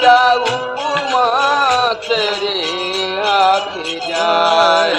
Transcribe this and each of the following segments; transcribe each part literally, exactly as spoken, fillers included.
क्या उपमा तेरी आखी जाए।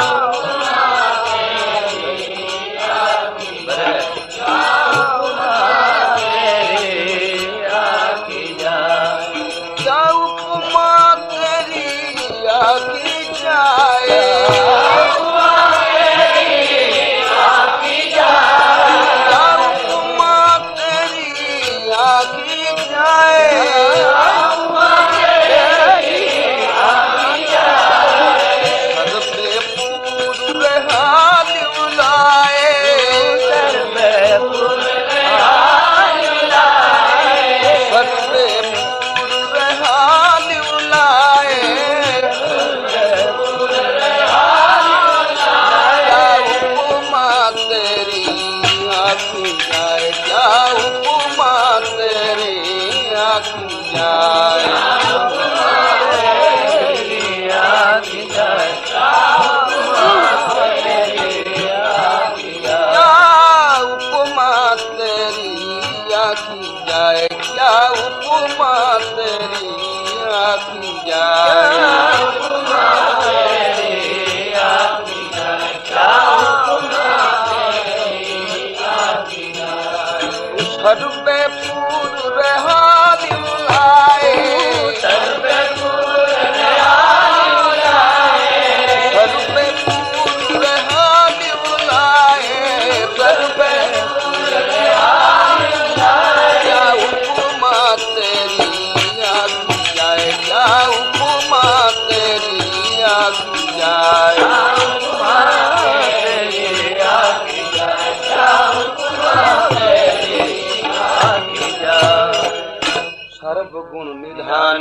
सर्वगुण निधान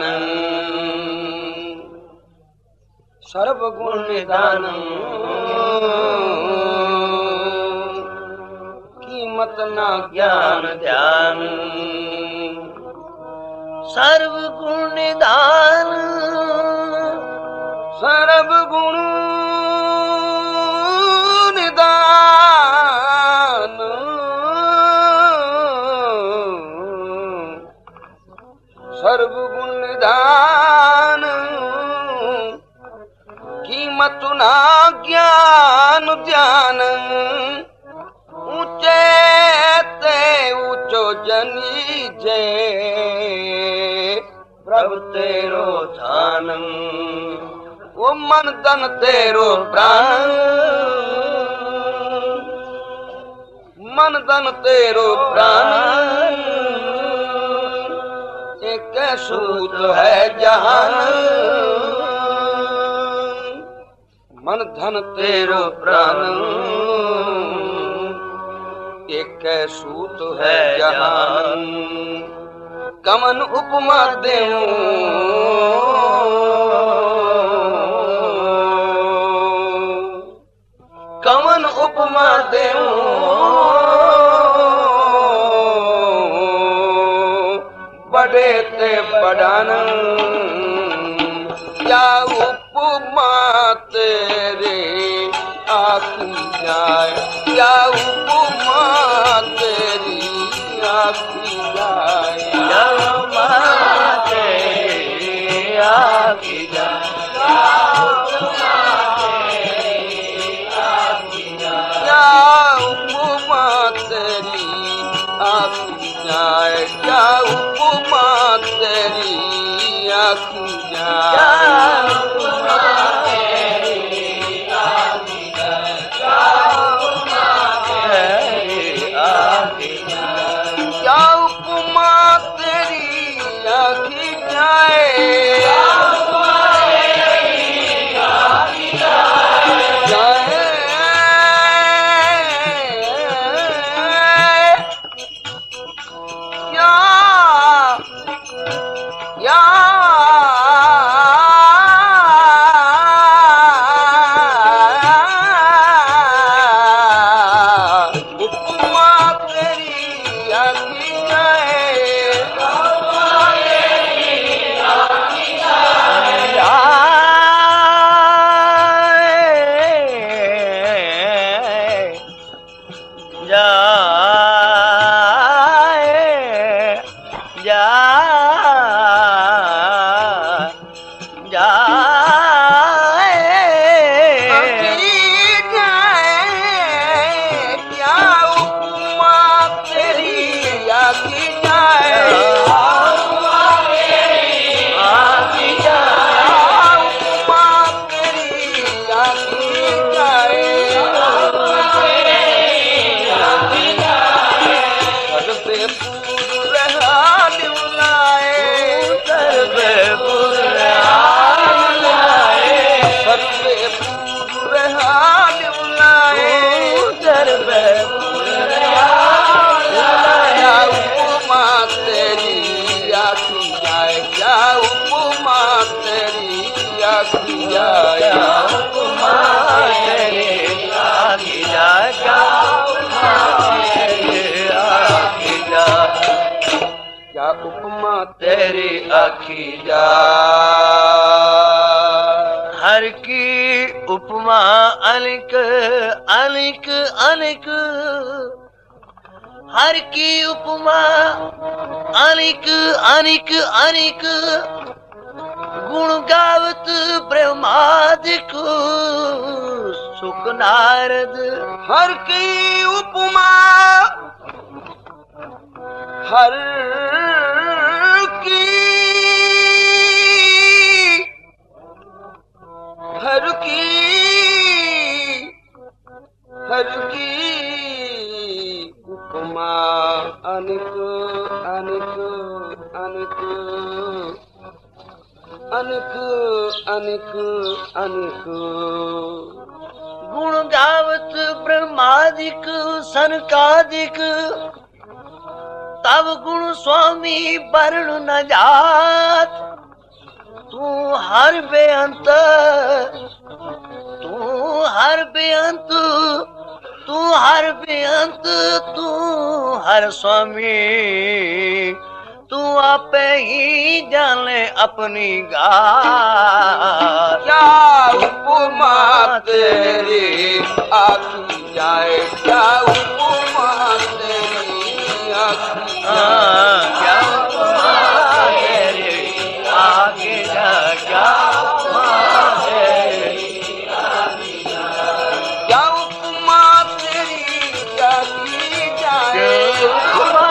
सर्वगुण निधान कीमत ना ज्ञान ध्यान। सर्वगुण निधान सर्वगुण निधान सर्वगुण निधान कीमत ना ज्ञान ध्यान। ऊंचे ते ऊंचो जनी जे प्रभु तेरो ध्यान। वो मन धन तेरो प्राण मन धन तेरो प्राण। एक सूत है जहान मन धन तेरो प्राण। एक सूत है जहान कमन उपमा देऊं कमन उपमा देऊं। बड़े ते बड़ान क्या उपमा तेरे आखी जाए। क्या उपमा तेरी आखी जाए। क्या उपमा तेरी आखी जाए। क्या उपमा तेरी आखी जाए। क्या उपमा तेरी आखी जाए। या आखी जा क्या उपमा तेरी आखी जा क्या उपमा तेरी आखी जा क्या उपमा तेरी आखी जा हर की उपमा अलिक अलिक अलिक हर की उपमा अनिक अनिक अनिक गुण गावत ब्रह्मादिक सुख नारद हर की उपमा हर की हर की हर की उपमा अनिक अनिक अनिक अनिक अनिक अनिक गुण गावत ब्रह्मादिक सनकादिक तब गुण स्वामी वर्ण न जात तू हर बेअंत तू हर बेअंत तू हर बेअंत तू हर स्वामी तू आपे ही जाने अपनी गात क्या उपमा तेरी आखी जाए क्या उपमा तेरी आखी क्या उपमा तेरी आखी जाए क्या उपमा तेरी क्या उपमा तेरी आखी जाए उपमा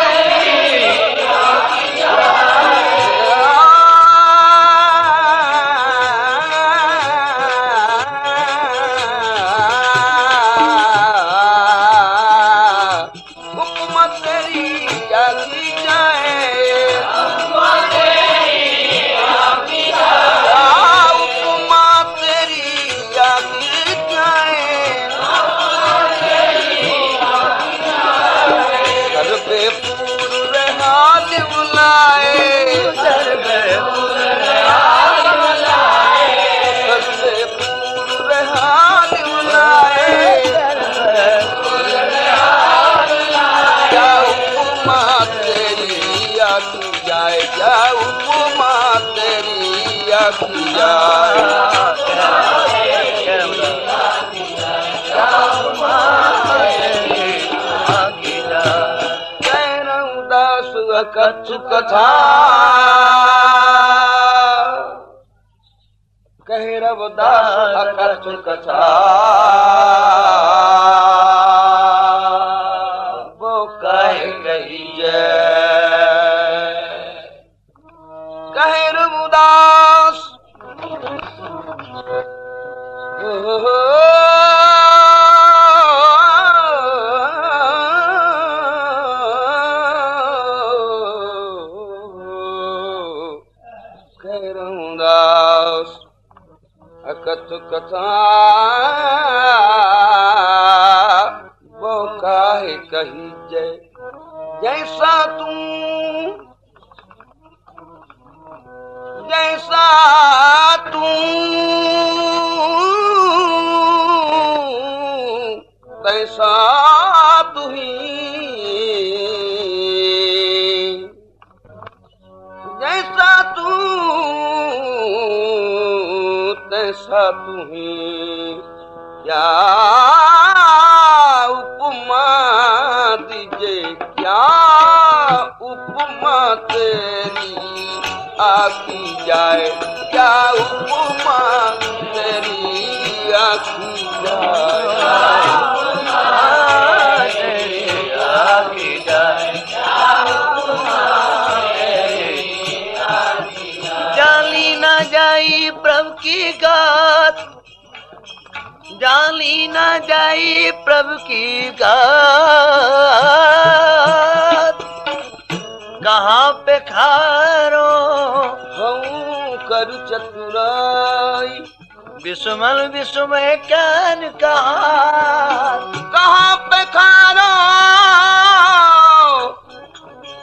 कछु कथा कह रवदास कछु कथा वो कह गई कह रवदास कथु कथा वो काहे कही जय जैसा तू जैसा तू तैसा तू ही जैसा तू तैसा तू ही क्या उपमा दीजे क्या उपमा तेरी आखी जाए क्या उपमा तेरी आखी जाए तेरी आखी जाए जाली ना जाई प्रभु की गात जाली ना जाई प्रभु की गात कहाँ पे खारो हम कर चतुराई विस्मल विस्मय ज्ञान कहाँ कहाँ पे खारो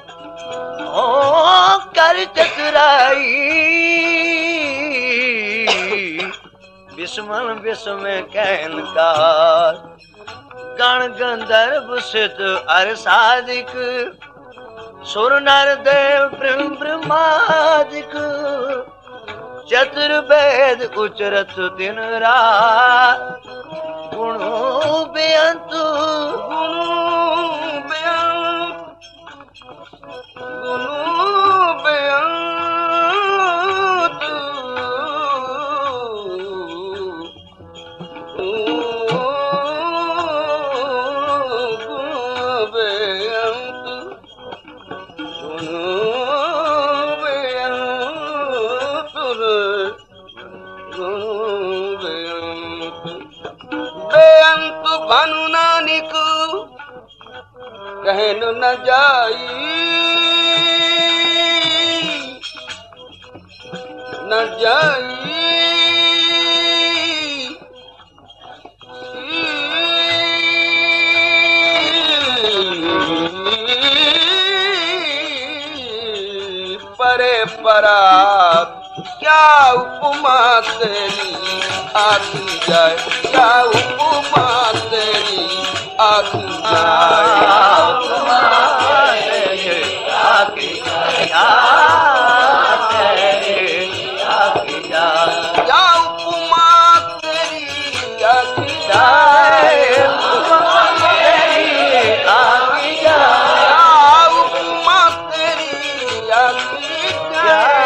ओ कर चतुराई लक्ष्मण विस्मय कहन का गण गंधर्व सिद्ध अर साधिक सुर नर देव ब्रह्म ब्रह्मादिक चतुर्वेद उचरत दिन रात गुणु बेअंत गुणु बेअंत गुणु बेअंत भानु नानक कहन न जाई न जाई परे परा क्या उपमा तेरी आखी जाए क्या उपमा तेरी आखी जाए आखी जाए क्या उपमा तेरी आखी जाए आखी जाए उपमा तेरी आखी जाए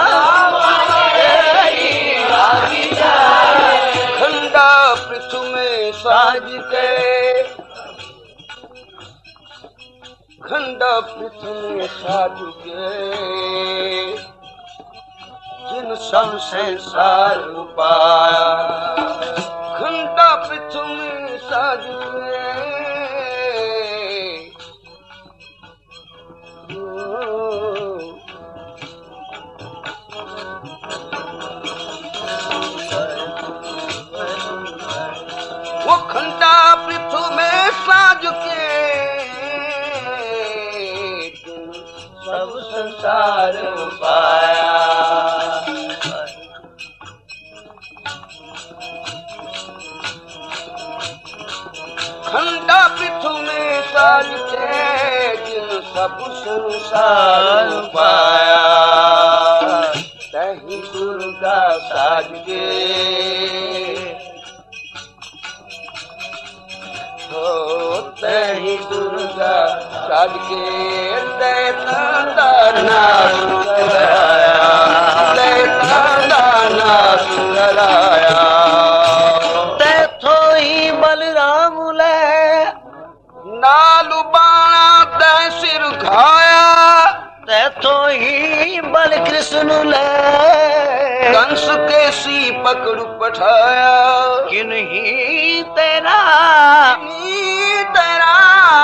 साज के खंडा पृथ्वी साज के जिन सब संसार पाया खंडा पृथ्वी साज के वो खंडा पृथ्वी में साज के सब संसार पाया खंडा पृथ्वी में साज के जिन सब संसार पाया तही दुर्गा साज के तही दुर्गा साज के दैता नाथ कराया दैता नाथ कराया तैथो ही बलराम ले नालू बाणा तै सिर घाया तैथो ही बल कृष्ण ले कंस के सी पकड़ पठाया किन्हीं तेरा तेरा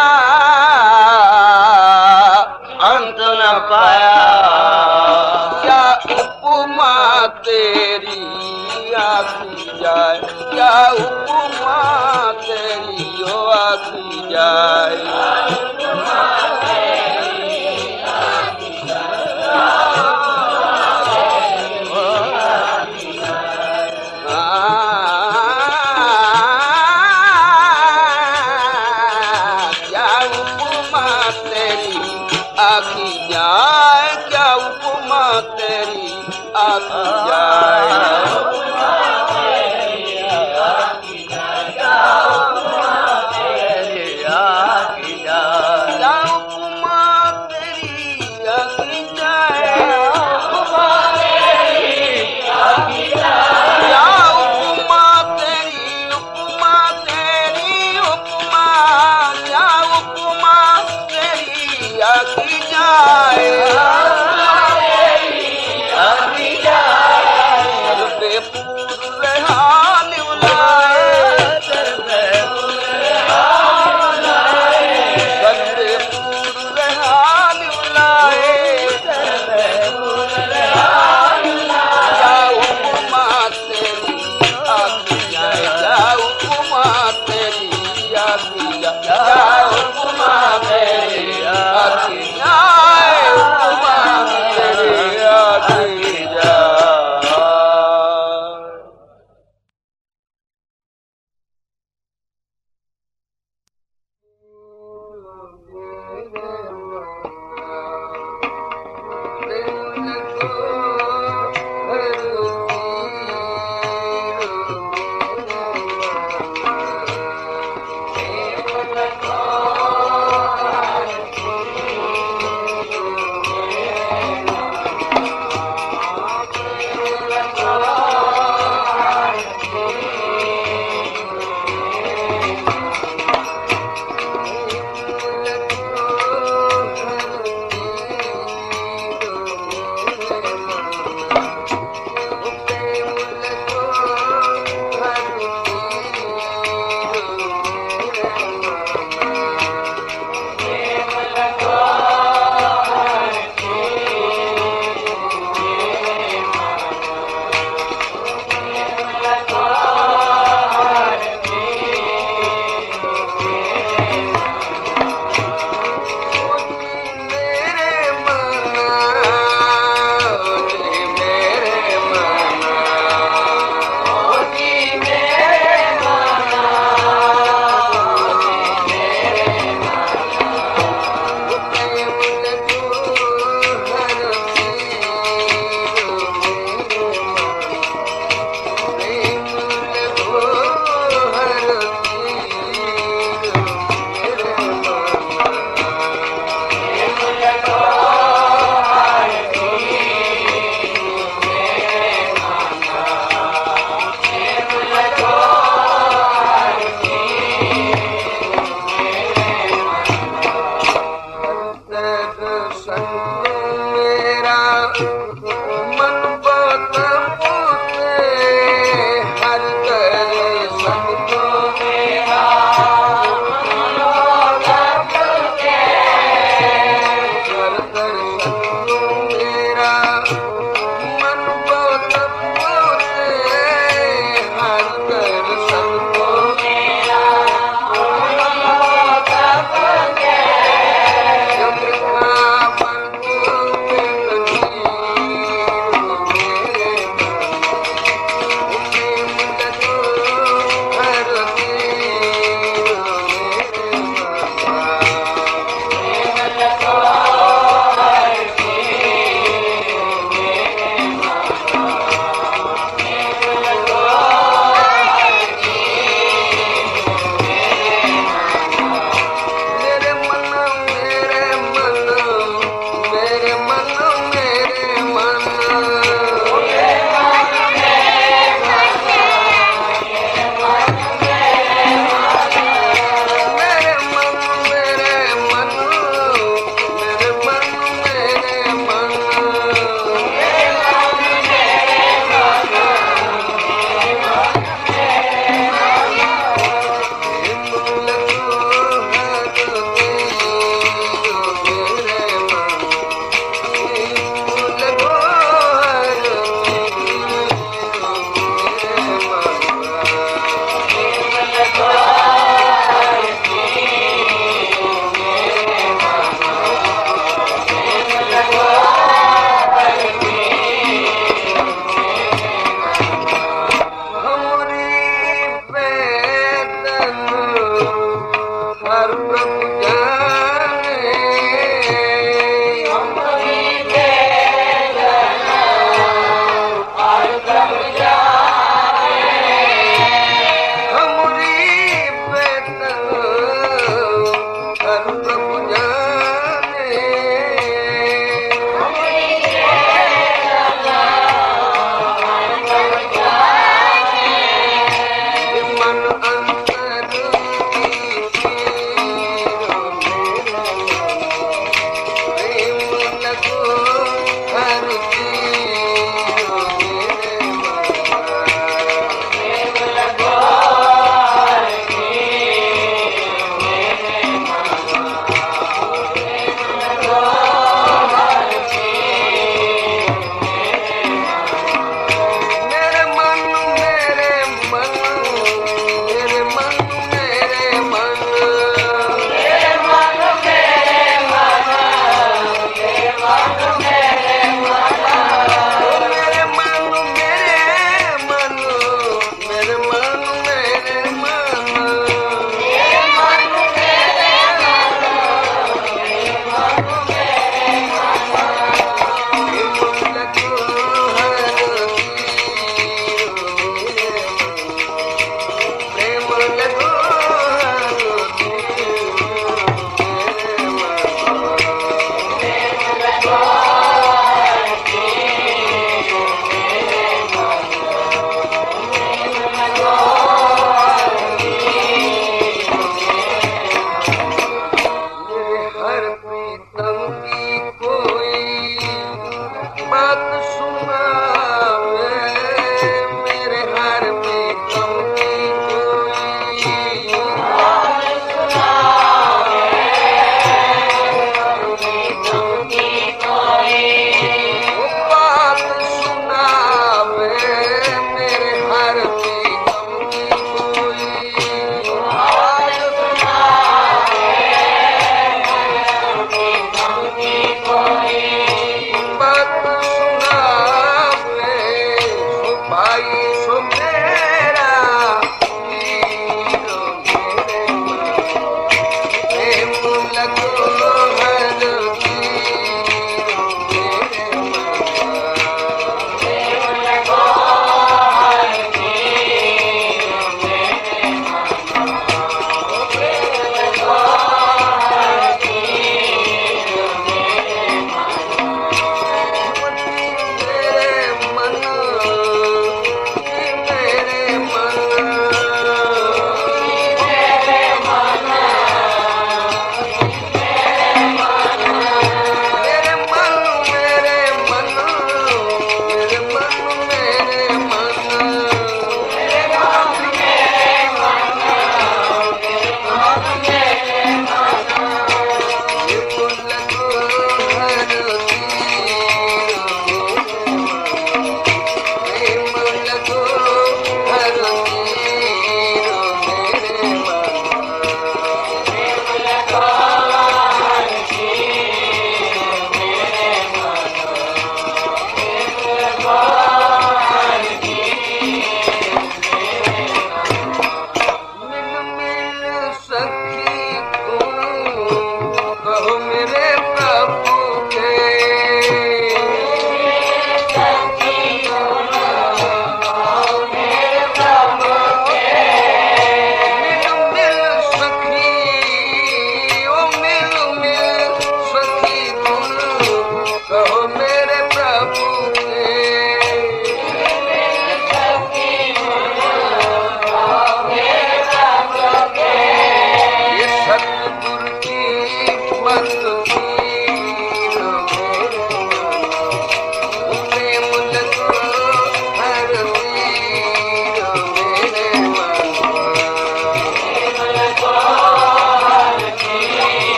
अंत न पाया क्या उपमा तेरी आखी जाए क्या उपमा तेरी ओ आखी जाए आखी जाए क्या उपमा तेरी आखी जाए आखी जाए क्या उपमा तेरी आखी जाए क्या उपमा तेरी आखी जाए उपमा तेरी आखी जाए क्या उपमा तेरी उपमा तेरी उपमा क्या उपमा तेरी आखी जाए आखी जाए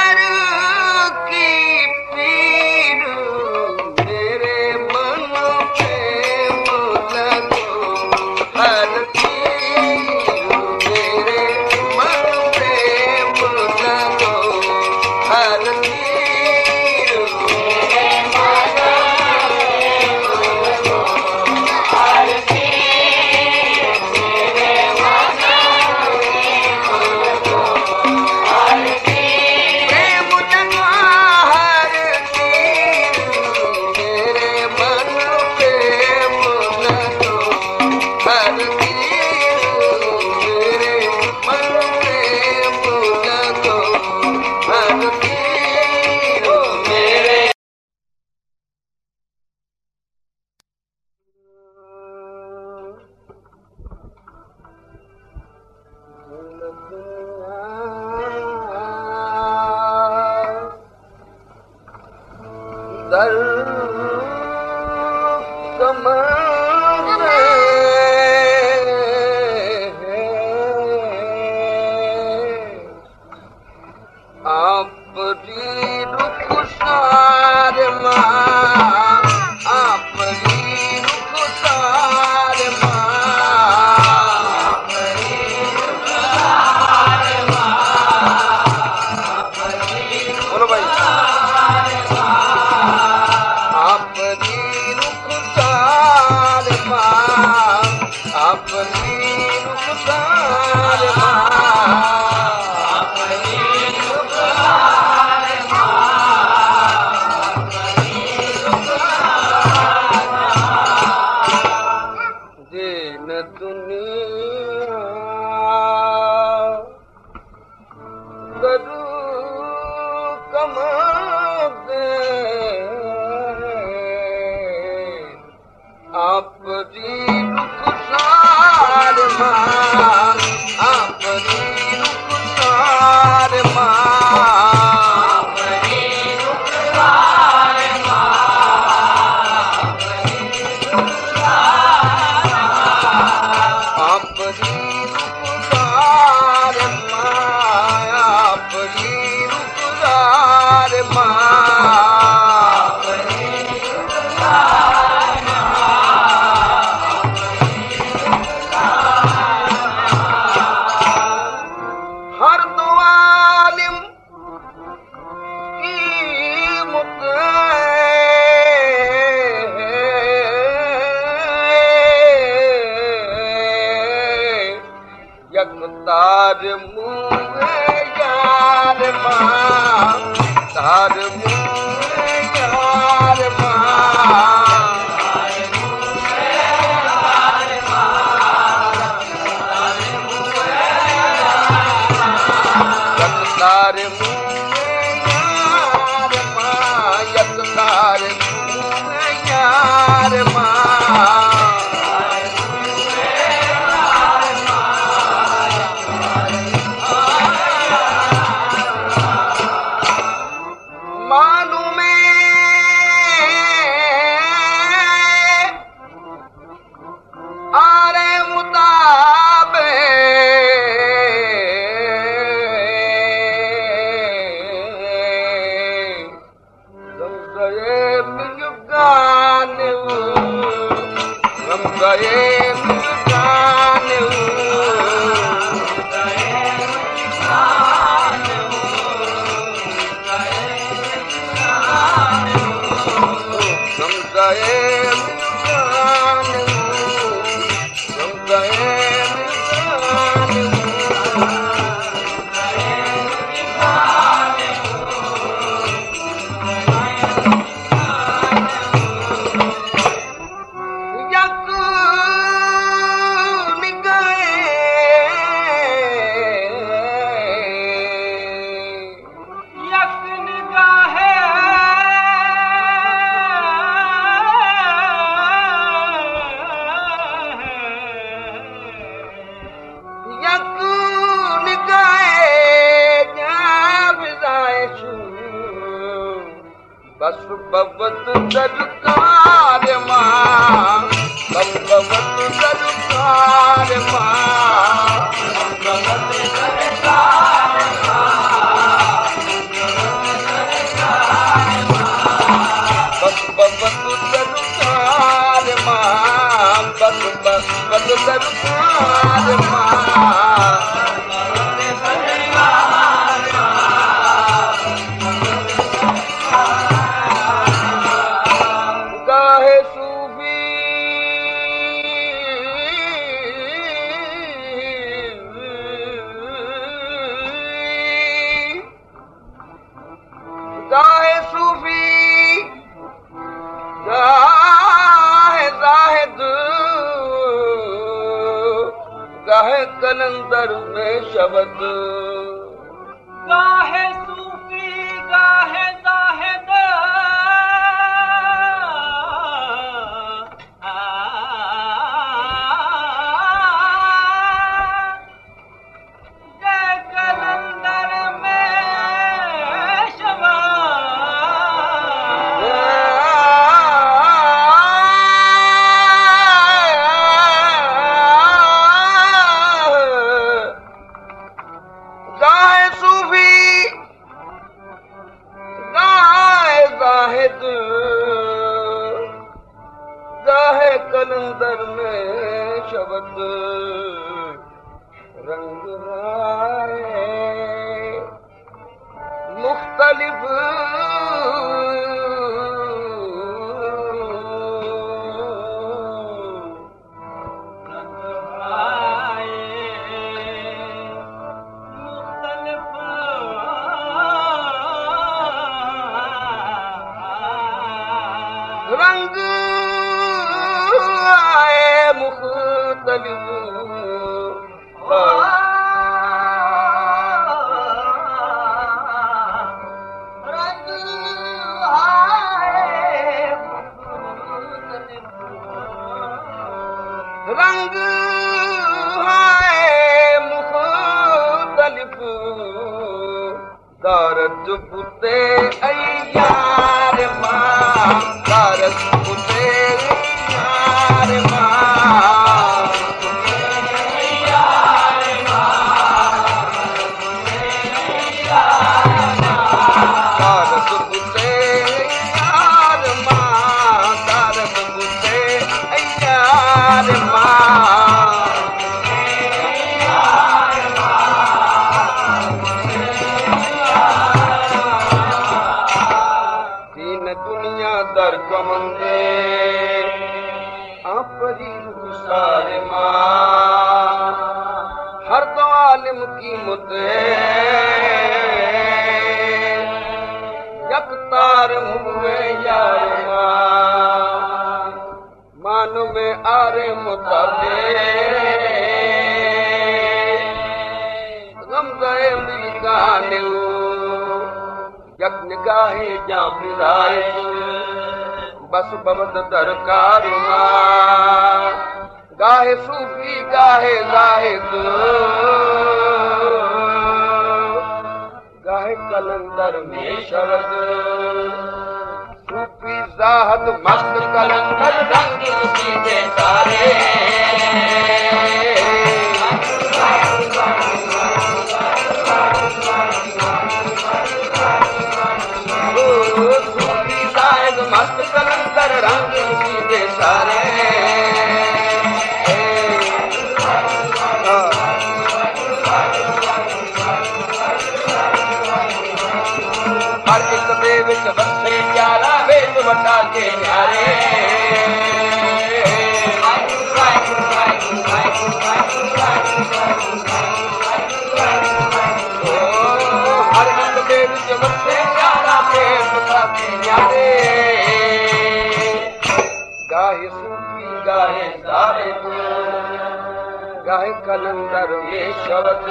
सर की पीर मेरे मन में लगो हर पीर मेरे मन में लगो हर पीर मेरे मन हर पीर मेरे मन हर पीर प्रेम जगा हर पीर मेरे मन प्रेम लगो हर पीर मेरे मन प्रेम लगो हर पीर मेरे दर समंदर आपरी रुखसार मां आपरी रुखसार मां आपरी रुखसार मां बोलो भाई आपरी रुखसार मां आपरी रुखसार मां आपरी रुखसार मां दिन दुनिया करू कमा दे आपरी रुखसार मां आपरी रुखसार मां आपरी रुखसार मां आपरी रुखसार मां आपरी रुखसार मां आपरी रुखसार हर दो आलिम की मुत यक तार मुँह यार मां तार मुँह यार मां तार मुँह यार मां यक तार मुँह यार मां मालूमे आरे मुताबे हम गए मिलगान हम गए मिलगान हम गए मिलगान हम गए यक निगाहे यक निगाहे यक निगाहे जाविदायशु बस बवत सरकार मां बस बवत सरकार मां बस बवत सरकार मां गाहे कलंदर में शब्द गाहे सूफी गाहे जाहिद जय कलंदर में शब्द गाहे सूफी गाहे जाहिद गाहे कलंदर में शब्द रंग आए मुख्तलिफ रंग आए मुख्तलिफ रंग आए रंग आए मुख्तलिफ दारत पुते अय्यार मां दारत पुते अय्यार मां दारत पुते अय्यार मां दारत पुते अय्यार मां दीन दुनिया दर कमंदे आपरी गुसार मां हर दो आलिम की मुते यकतार हुए यार मां मानो में आरे मुताबे गम गए मिल गाने यक निगाहे जा फिराए बस बबद दरकार मां गाहे सूफी गाहे जाहिद गाहे कलंदर में शब्द सूफी जाहद मस्त कलंदर रंग सीधे सारे सूफी जाहद मस्त कलंदर रंग सीधे सारे हर एक दे विच वसे प्यारा वेद वटा के न्यारे हर एक दे विच वसे प्यारा वेद वटा के न्यारे गाहे सूफी गाहे जाहिद गाहे कलंदर में शब्द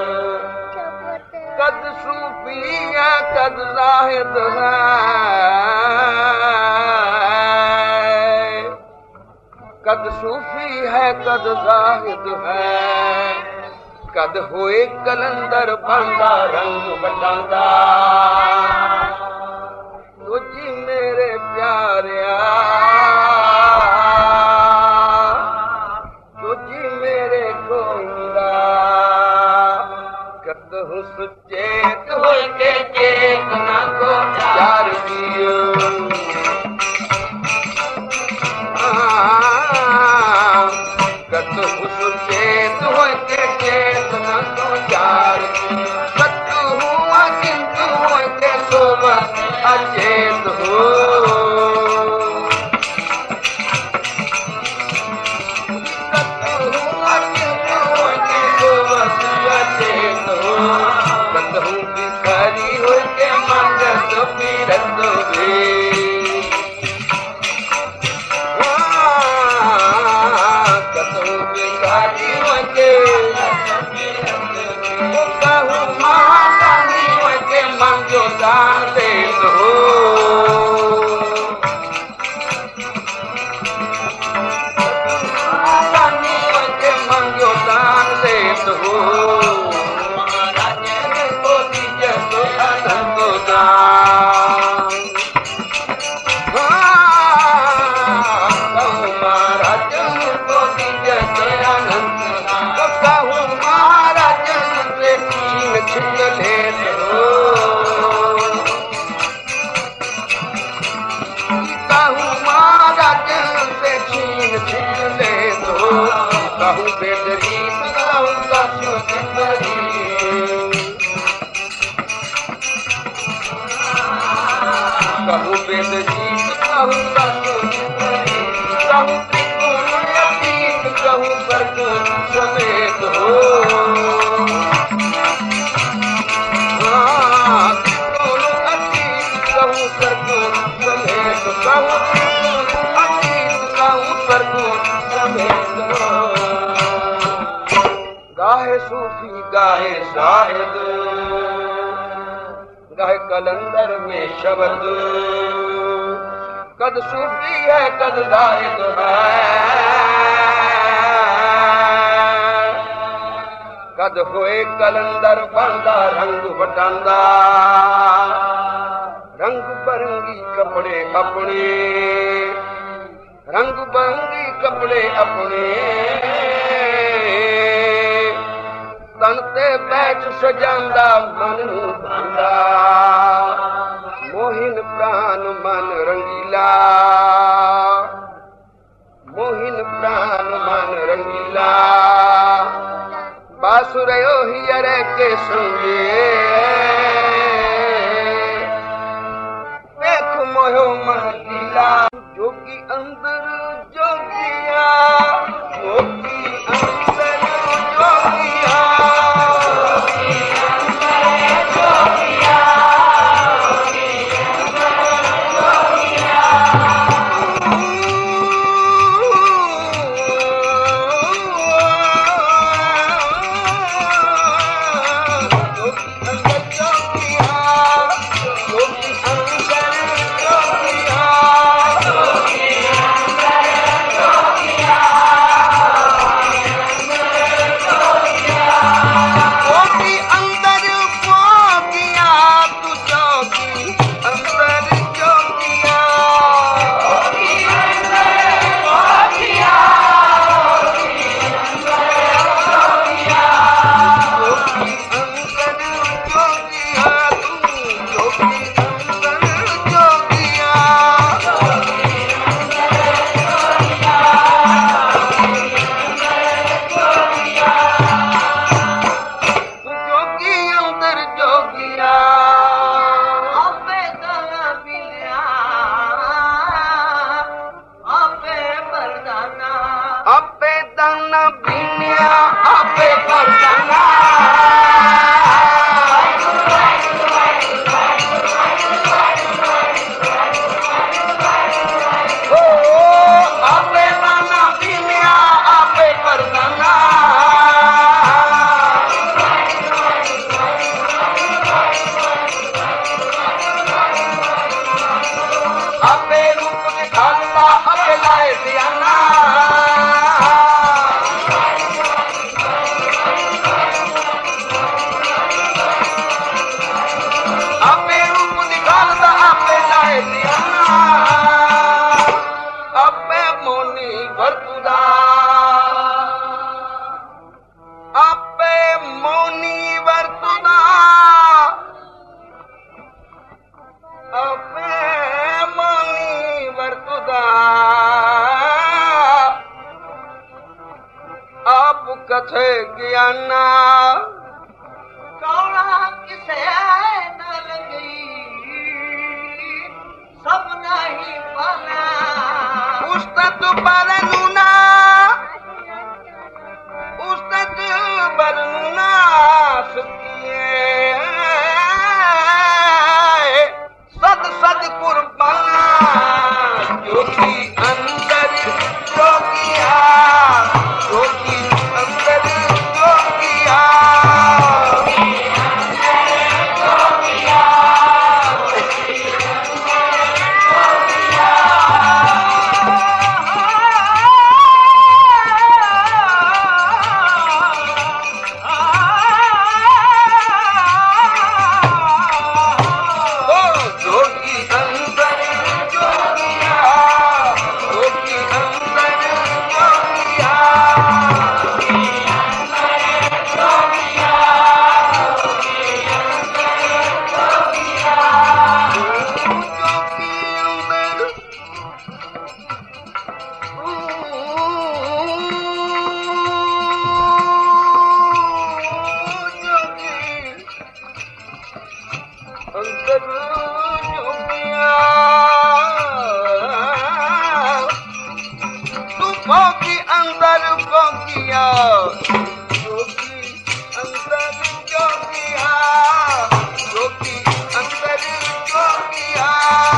कद सूफी है कद जाहिद है कद सूफी है कद जाहिद है कद होए कलंदर बंदा रंग बटांदा तुझी मेरे प्यारिया तुझी मेरे गोंदा कद हूँ सुचेत हो के चेतना को प्यार दियो कद हूँ सुचेत हो के चेतना को प्यार दियो कद हुआ किंतु हो के सोबत अचेत हो के कहूँ महाराज को दीजिए दयानंद, कहूँ महाराज से छीन छिन ले दो, कहूँ महाराज से छीन छिन ले दो, कहूँ बेदरी कहूँ कहूँ वेद जीत कहूँ कहूँ कहूँ त्रिकोण अतीत कहूँ स्वर्ग समेत हो, हाँ त्रिकोण अतीत कहूँ स्वर्ग समेत, कहूँ त्रिकोण अतीत कहूँ स्वर्ग समेत हो। गाहे सूफी गाहे शाहिद, गाहे कलंदर में शब्द, कद सूफी है कद जाहिद है, कद होए कलंदर बनदा रंग बटांदा, रंग बरंगी कपड़े अपने, रंग बरंगी कपड़े अपने, तन ते बैठ सजांदा मन नू भांदा, मोहिन प्राण मन रंगीला, मोहिन प्राण मन रंगीला, बासुरयो हियरे के संगे, देख मोहो मन गीला, जोगी अंदर जोगिया, जोगी अंदर जोगिया, अंदर जोगिया तू भोगी अंदर भोगिया जोगी अंदर जोगिया जोगी अंदर जोगिया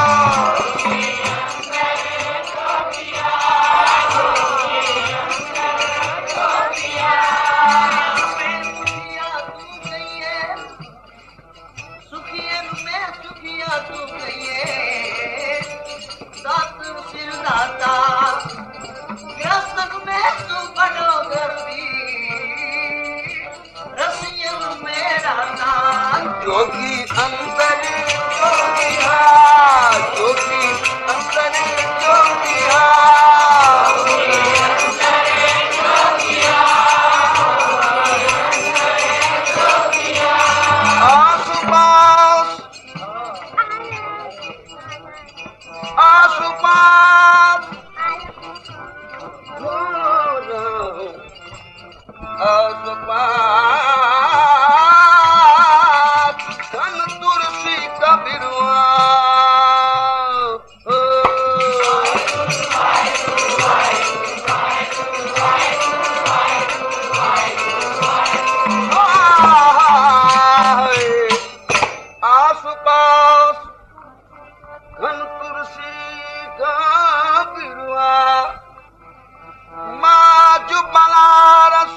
जोगी अंदर जोगिया जोगी अंदर जोगिया आसुपास आसुपास आसुपास धन तुलसी का बिरुआ आसुपास घन तुलसी का बिरुआ माजु बनारस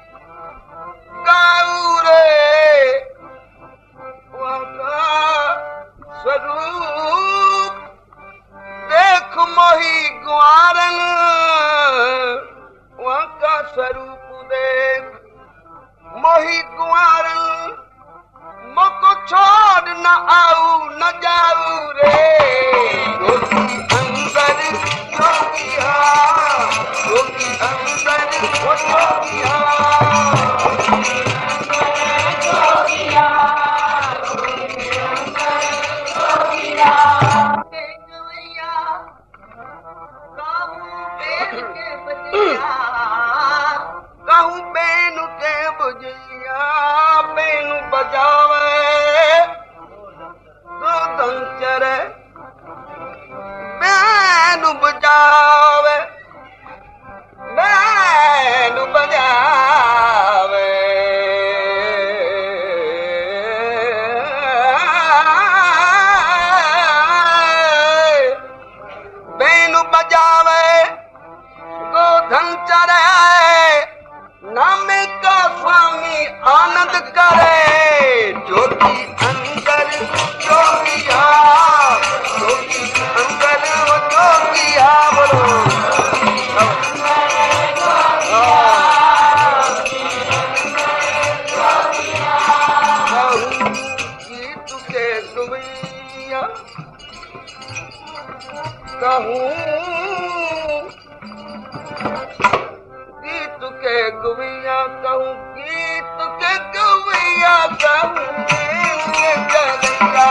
गौरे वहाँ स्वरूप देख मोही ग्वारन वहाँ का स्वरूप देख मोही ग्वारन मोको छोड़ न आऊ न जाऊ रे जोगी अंदर जोगिया जोगी अंदर वो जोगिया जोगिया जोगिया कहूँ बेनु के बुझिया बेनु बजावे दो दंचरे बेनु बजावे बेनु बजावे बेनु बजावे गोधन चरे नाम का स्वामी आनंद करे जोगी अंदर जोगिया जोगी अंदर वो जोगिया बोलो गीत के गुविया कहूँ गीत के गुविया कहूँ गीत के गुविया कहूँ गीत के गवैया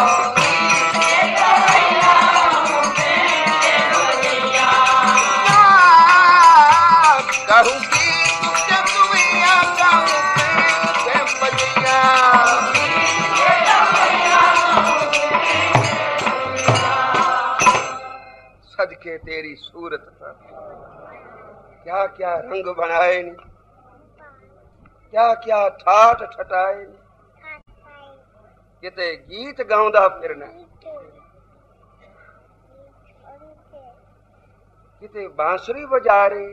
कहूँ गीत के गुविया कहूँ गीत के बजैया सदके तेरी सूरत पर क्या क्या रंग बनाए नी क्या क्या ठाठ ठटाए नी किते गीत गाउंदा फिरना किते बांसुरी बजा रे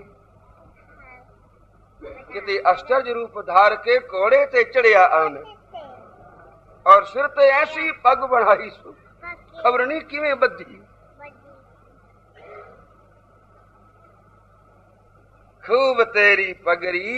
किते आश्चर्य रूप धार के कोड़े ते चढ़िया आन और सिर ते ऐसी पग बनाई सु खबर नहीं किवें बद्धी खूब तेरी पगड़ी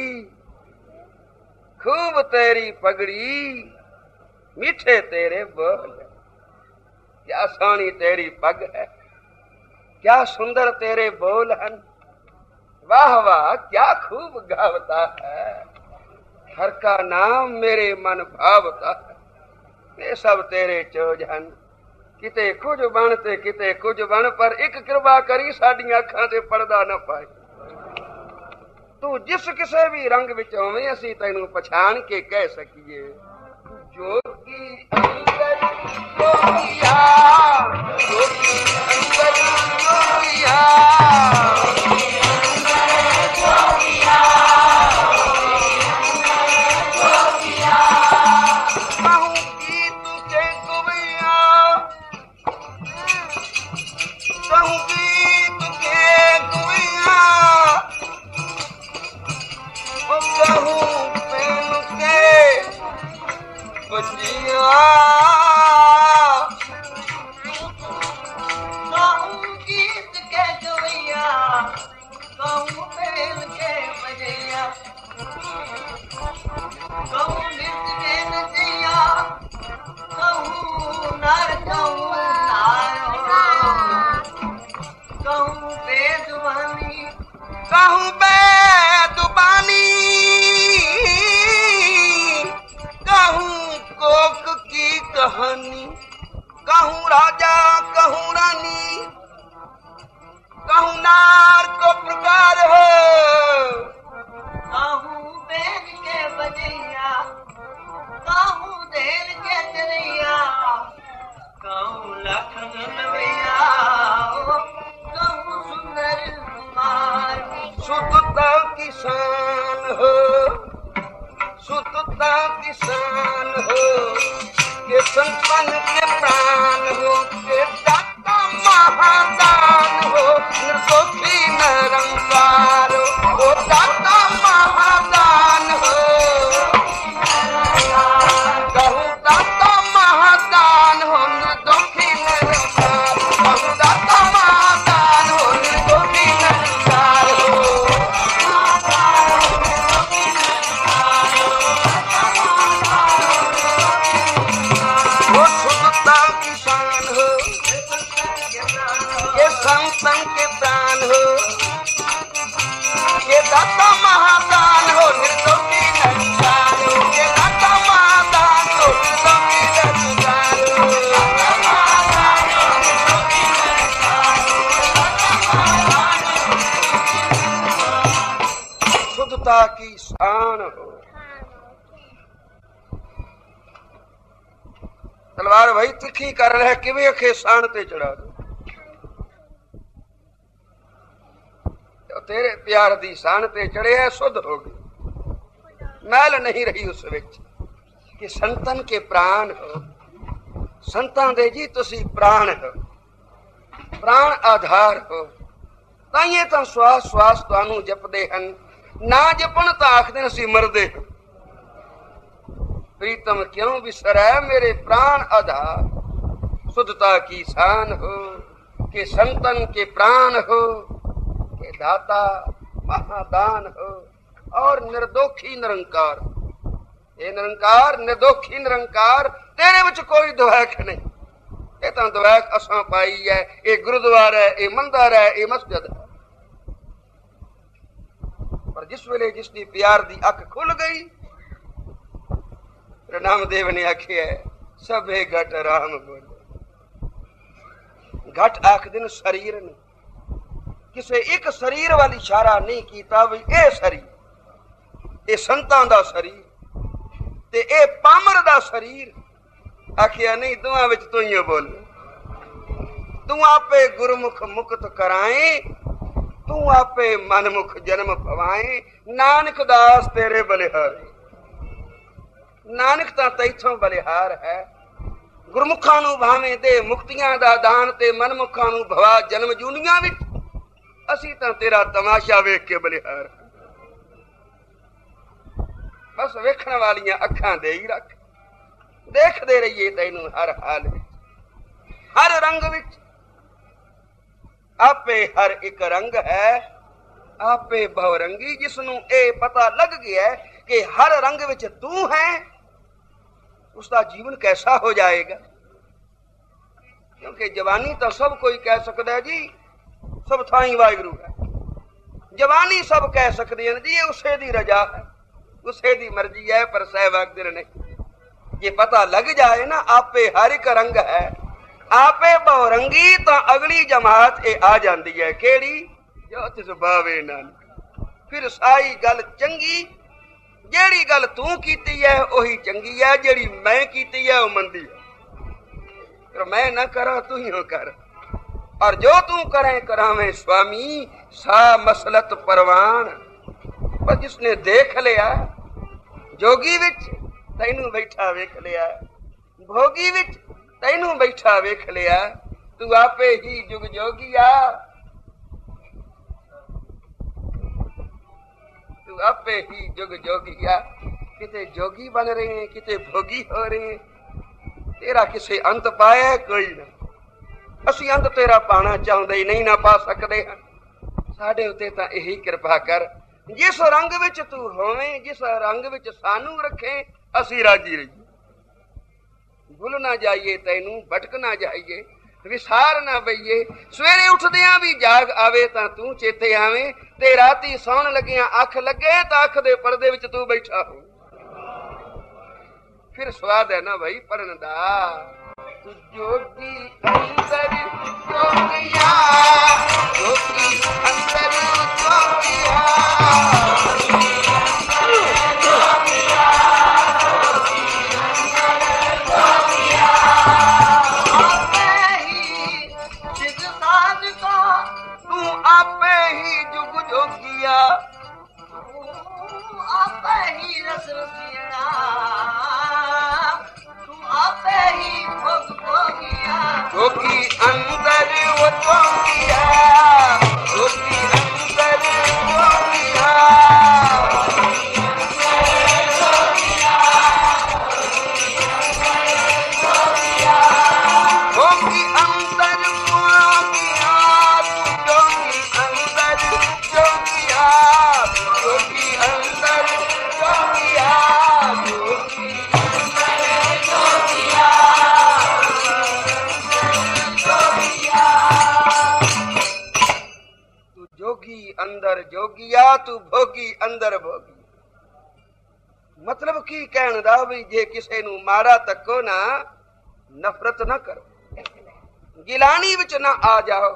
खूब तेरी पगड़ी मीठे तेरे बोल क्या सोनी तेरी पग है क्या सुंदर तेरे बोल हैं वाह वाह क्या खूब गावता है हर का नाम मेरे मन भावता है ये सब तेरे चोजन किते कुछ बन ते किते कुछ बन पर एक कृपा करी साडियां अखां ते पर्दा न पाए तू जिस किसे भी रंग विच होवे असीं तैनूं पछाण के कह सकीए जोगी अंदर उपजिया कहूँ गीत के जोइया कहूँ बेल के बजैया कहूँ नृत्य के नचैया कहूँ नर कहूँ नार कहूँ बेजुबानी कहूँ बेजुबानी कहूँ कोक की कहानी कहूँ राजा कहूँ रानी कहूँ नार को प्रकार हो कहूँ बेल के बजैया कहूँ देल के चरैया कहूँ लखन लवैया कहूँ सुंदर कुमार शुद्धता किसान हो शुद्धता किसान हो के संपन के प्राण हो के दाता महादान हो निर्दोषी निरंकार हो दाता महादान हो कहूँ दाता महादान हो निर्दोषी निरंकार कहूँ दाता महादान हो निर्दोषी निरंकार हो संतन के प्राण हो ये दाता महादान हो निर्दोषी निरंकार हो ये दाता महादान हो निर्दोषी निरंकार हो शुद्धता की शान हो। तलवार भाई तिखी कर रहे किवे के शान ते चढ़ा दो तेरे प्यार दी शान ते चढ़े है शुद्ध हो गई मैल नहीं रही उस विच कि संतन के प्राण हो संतां दे जी तुसी प्राण हो प्राण आधार हो ताइए तां श्वास श्वास तुहानू जपदे हन ना जपण तां आखदे असीं मरदे हन प्रीतम क्यों बिसरै मेरे प्राण आधार शुद्धता की शान हो कि संतन के प्राण हो के दाता महादान हो और निर्दोषी निरंकार ये निरंकार निर्दोषी निरंकार तेरे विच कोई दुवैक नहीं ये तां दुवैक असां पाई है ये गुरुद्वारा है ये मंदिर है ये मस्जिद है पर जिस वेले जिसकी प्यार दी अख खुल गई नामदेव ने आखिया सभे घट राम बोले घट आख दिन शरीर ने किसी एक शरीर वाली इशारा नहीं किया भी ए शरीर ए संतां दा शरीर ते ए पामर दा शरीर आखिया नहीं दुआ विच तू ही बोल तू आपे गुरमुख मुक्त कराए तू आपे मनमुख जन्म पवाए नानक दास तेरे बलिहार नानक तां तैथों बलिहार है गुरमुखां नूं भावें दे मुक्तियां दा दान ते मनमुखां नूं भवा जन्म जूनियां विच असी तां तेरा तमाशा वेख के बलिहार बस वेखण वालियां अखां दे ही रख देखदे रहिए तैनूं हर हाल विच हर रंग विच आपे हर एक रंग है आपे बहुरंगी जिसनूं ए पता लग गया है कि हर रंग विच तू है उसका जीवन कैसा हो जाएगा क्योंकि जवानी तो सब कोई कह सकता है जी सब थाई वाहिगुरू है जवानी सब कह सकते हैं जी उसे दी रजा है उसे दी मर्जी है पर सहवागदिर नहीं ये पता लग जाए ना आपे हर एक रंग है आपे बहुरंगी तो अगली जमात ए आ जाती है केड़ी जो तिस भावे नानक फिर साई गल चंगी जेड़ी गल तू कीती है ओही चंगी है जेड़ी मैं कीती है वो मंदी है तो मैं ना करा तू ही हो कर और जो तू करे करावे स्वामी सा मसलत परवान पर जिसने देख लिया जोगी विच तैनू बैठा वेख लिया भोगी विच तैनू बैठा वेख लिया तू आपे ही जुग जोगिया तू आपे ही जुग जोगिया किते जोगी बन रहे हैं, किते भोगी हो रहे हैं। तेरा किसे अंत पाया कोई ना। असी अंत तेरा पाना चाहते ही नहीं, ना पा सकते हैं। साडे उत्ते तां यही कृपा कर, जिस रंग विच तू होवें, जिस रंग विच सानू रखे, असी राजी रहिए। भुल ना जाइए तैनू, भटक ना जाइए, विसार ना बईए। सवेरे उठदियां भी जाग आवे तां तू चेते आवे, ते राती सौण लगियां अख लगे तां अख दे पर्दे विच तू बैठा हो। फिर स्वाद है ना भाई पढ़न दा। तू जोगी अंदर जोगिया, जोगी अंदर जोगिया, आपे ही जुग जोगिया, तू आपे ही रस रसिया, तू आपे ही भोग भोगिया। जोगी अंदर वो जोगिया, जोगी अंदर जोगिया, जोगी अंदर जोगिया, जोगी अंदर जोगिया, जोगी अंदर जोगिया, जोगी तू जोगी अंदर जोगिया, तू भोगी अंदर भोगी। मतलब की कहण दा भी जे किसे नू माड़ा तको ना, नफरत ना करो, गिलानी विच ना आ जाओ।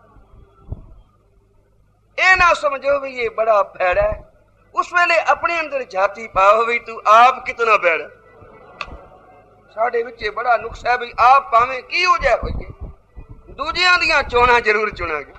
ए ना समझो भी ये बड़ा भैड़ा है। उस वेले अपने अंदर जाति पाओ भी तू आप कितना भैड़ा। साडे विच बड़ा नुक्स है भी आप भावें की हो जाए होइए, दूजियां दियां चोणां जरूर चुनांगे।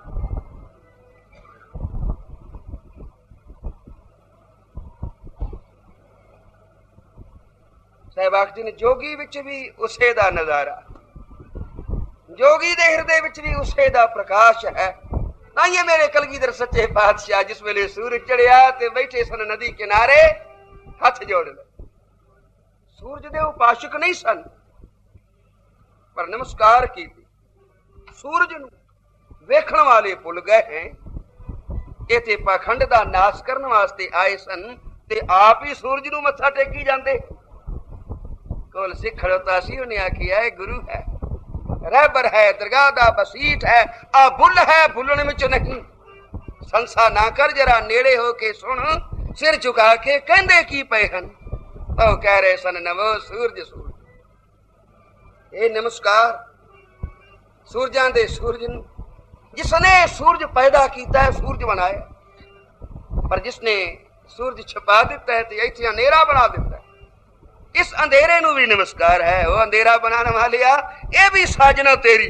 साहिब आखदे ने जोगी विच भी उसे दा नजारा, जोगी दे हिरदे विच भी उसे दा प्रकाश है। ताइए मेरे कलगीधर सच्चे पातशाह जिस वेले सूरज चढ़िया ते बैठे सन नदी किनारे, हथ जोड़ ले। सूरज दे उपासक नहीं सन, पर नमस्कार की। सूरज नू वेखण वाले भुल गए हैं। ये ते पाखंड दा नाश करन वास्ते आए सन, ते आप ही सूरज नू मत्था टेकी जांदे। कोल सिख खड़ोता सी, उन्हें आखिया है गुरु है, रहबर है, दरगाह दा बसीठ है, आ बुल है, भुलने विच नहीं। संसा ना कर, जरा नेड़े हो के सुन, सिर झुका के कहंदे की पए हन। ओ कह रहे सन नवो सूरज सूरज। ए नमस्कार सूरजां दे सूरज नूं, जिसने सूरज पैदा कीता है, सूरज बनाया, पर जिसने सूरज छुपा दिता है ते इत्थे अंधेरा बना दिता है। इस अंधेरे नू भी नमस्कार है। वो अंधेरा बनाने वालिया, ये भी साजना तेरी।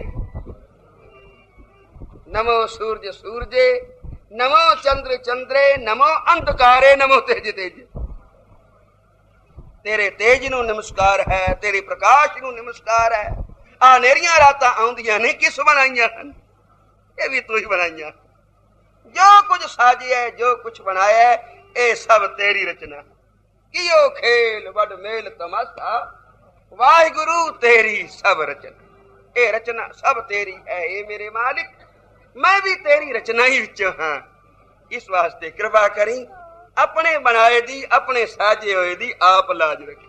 नमो सूरज सूरजे, नमो चंद्र चंद्रे, नमो अंधकारे, नमो तेज तेज। तेरे तेज नू नमस्कार है, तेरे प्रकाश नू नमस्कार है। आ नेरियां रातां आउंदियां ने किस बनाइयां हन? ये भी तू ही बनाइयां। जो कुछ साजिया है, जो कुछ बनाया है, ये सब तेरी रचना। कियो खेल वड मेल तमाशा, वाहिगुरु तेरी सब रचना। ए रचना सब तेरी है। ए मेरे मालिक, मैं भी तेरी रचना ही विचों हां। इस वास्ते कृपा करी, अपने बनाए दी, अपने साजे होए दी आप लाज रखी।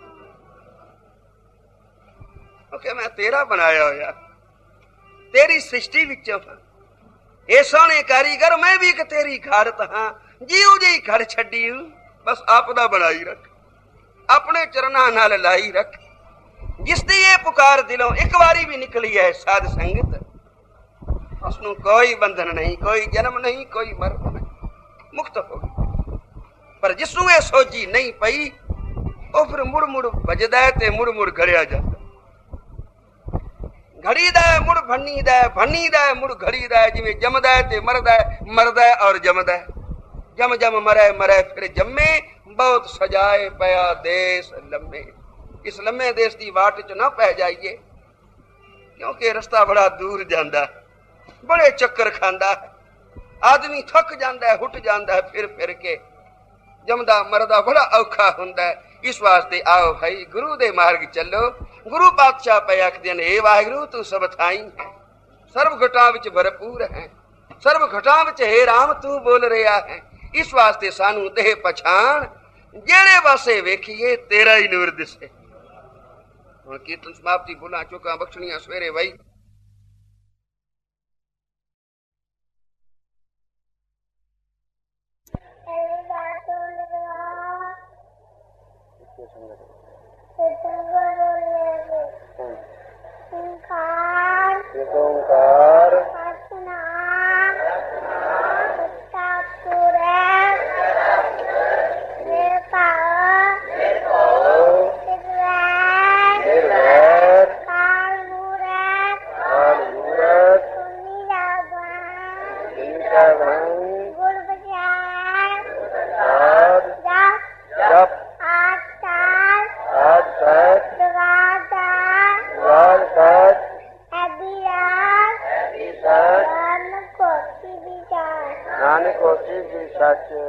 ओके, मैं तेरा बनाया होया, तेरी सृष्टि विचों हां। ए सोहणे कारीगर, मैं भी एक तेरी घारत हां। जीव जी घर छड्डी, बस आपदा बनाई रख, अपने चरना नाल लाई रख। जिसदी ये पुकार दिलों एक बारी भी निकली है साध संगत, उसनू कोई बंधन नहीं, कोई जन्म नहीं, कोई मरण नहीं, मुक्त हो गई। पर जिसनू ये सोची नहीं पई, वो फिर मुड़ मुड़ बजदा है ते मुड़ मुड़ घड़िया जाता। घड़ी दा मुड़ भन्नी दा, भन्नी दा मुड़ घड़ी दा। जिवें जमदा है ते मरदा है, मरदा है और जमदा है। जम जम मरे मरे फिर जम्मे, बहुत सजाए पया देश लम्बे। इस लम्बे देश की वाट च ना पै जाइए, क्योंकि रस्ता बड़ा दूर जाता है, बड़े चक्कर खांदा है। आदमी थक जाता है, हुट जाता है फिर फिर के। ਜੰਮਦਾ ਮਰਦਾ ਬੜਾ ਔਖਾ ਹੁੰਦਾ ਹੈ। ਇਸ ਵਾਸਤੇ ਆਓ ਭਾਈ ਗੁਰੂ ਦੇ ਮਾਰਗ ਚੱਲੋ। ਗੁਰੂ ਪਾਤਸ਼ਾਹ ਪਏ ਆਖਦੇ ਨੇ, ਏ ਵਾਹਿਗੁਰੂ ਤੂੰ ਸਭ ਥਾਈ ਹੈ, ਸਰਬ ਘਟਾਂ ਵਿੱਚ ਭਰਪੂਰ ਹੈ, ਸਰਬ ਘਟਾਂ ਵਿੱਚ ਹੇ ਰਾਮ ਤੂੰ ਬੋਲ ਰਿਹਾ ਹੈ। ਇਸ ਵਾਸਤੇ ਸਾਨੂੰ ਦੇਹ ਪਛਾਣ, ਜਿਹੜੇ ਪਾਸੇ ਵੇਖੀਏ ਤੇਰਾ ਹੀ ਨੂਰ ਦਿਸੇ। ਹੁਣ ਕੀਰਤਨ ਸਮਾਪਤੀ ਬੁਲਾ ਚੁੱਕਾ, ਬਖਸ਼ਣੀਆਂ ਸਵੇਰੇ ਬਾਈ। नानक होसी भी सच